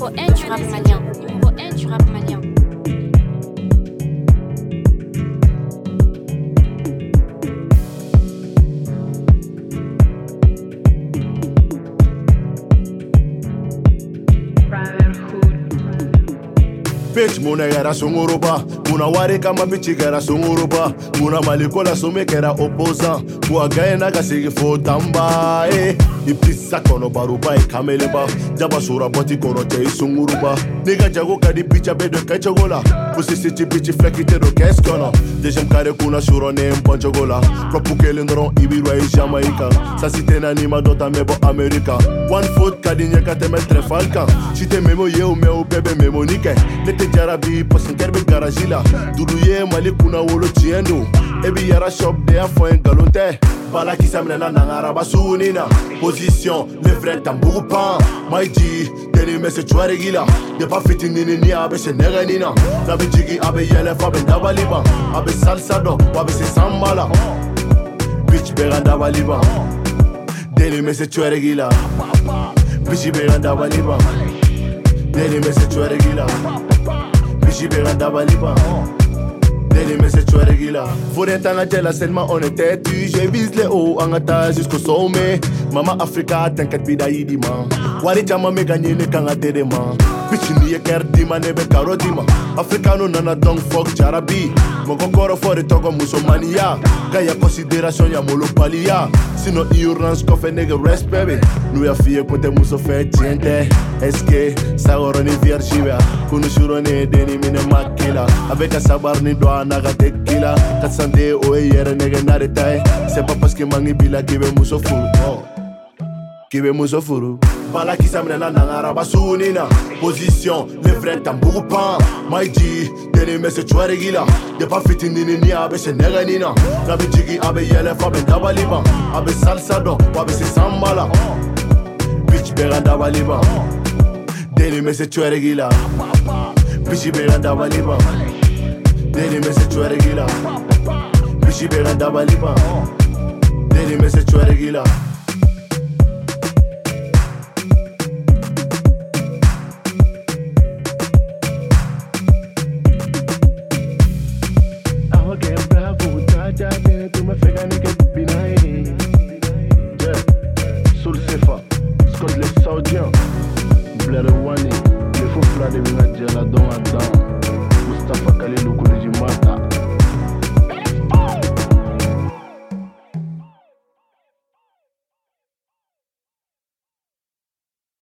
Numéro 1 du rap malien. Numéro 1 du rap malien. Bitch, muna gara sunguruba, muna wari kama bichi gara sunguruba, muna malikola sume kera opposant, muna gaya naga sigi fo tamba, ipisa kono baruba kameleba, jaba sura boti kono te sunguruba, nigga jago kadi bicha bedo kachagola, pussy city bichi flekite do keskono, dejem kare kuna shuro ne mponchogola, propu kele ndron ibirwa Jamaica, sa site na nima dota mebo America, one foot kadi nyeka teme trefalka, chite memo yeo meo bebe memo nike, jarabi pasin kerbe garagila duruye mali kuna wolo tiendo ebi yara shop de afo en galonte bala ki samna na ngara basunina position le vrai tambour pan maiji deli messe chware gila de pa fitini ni abe se neganina na bijigi abe yele fa ben dabaliba abe salsa do abe se sambala bitch beranda baliba deli messe chware gila bitch beranda baliba deli messe chware gila Beranda baliba Deli me se chouare gila Fouren tanga jela seulement on était tu Je vise les hauts en ata jusqu'au sommet Mama Africa t'inquiète bida yidima Wari jama me gagné ne kanga terema Bitch ni ye ker dima nebe karo dima Africano nana donc fuck jarabi Mogo koro fore togo musomania Kaya considération ya molo palia Sino ignorance kofe nege rest baby Nou ya fie kote muso fe tiente Eske sagoro ni vierjibia Kunu shuro ne deni mine makila Avec a sabar ni doa naga tequila 400 oe yere nege naretae C'est pas parce que mangi bila kibe muso furu Kibe muso furu Bala ki samne na nangara basunina Position le vrai tambour pan Maiji deni me se chware gila De pa fitini ni abe se neganina Na bijigi abe yele fa ben dabaliba Abe salsa do abe se sambala Bitch beranda baliba Deni me se chware gila Bitch beranda baliba Deni me se chware gila Bitch beranda baliba Deni me se chware gila Tu me fais gagner que binaï. Soul Sefa, Scott les Saoudiens, Blair Wani, les faux frères de Minadja, la don à don, Mustafa Khalilou Koulijimata.